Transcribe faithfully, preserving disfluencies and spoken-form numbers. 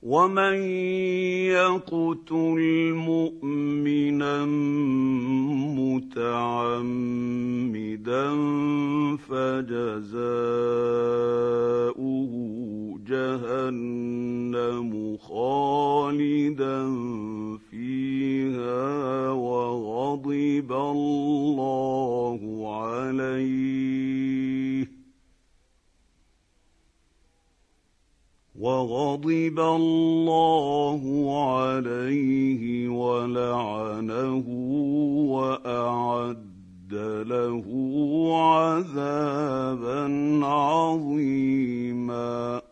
ومن يقتل مؤمنا متعمدا فجزاؤه جهنم خالدا فيها وغضب الله عليه وغضب الله عليه ولعنه وأعد له عذابا عظيما.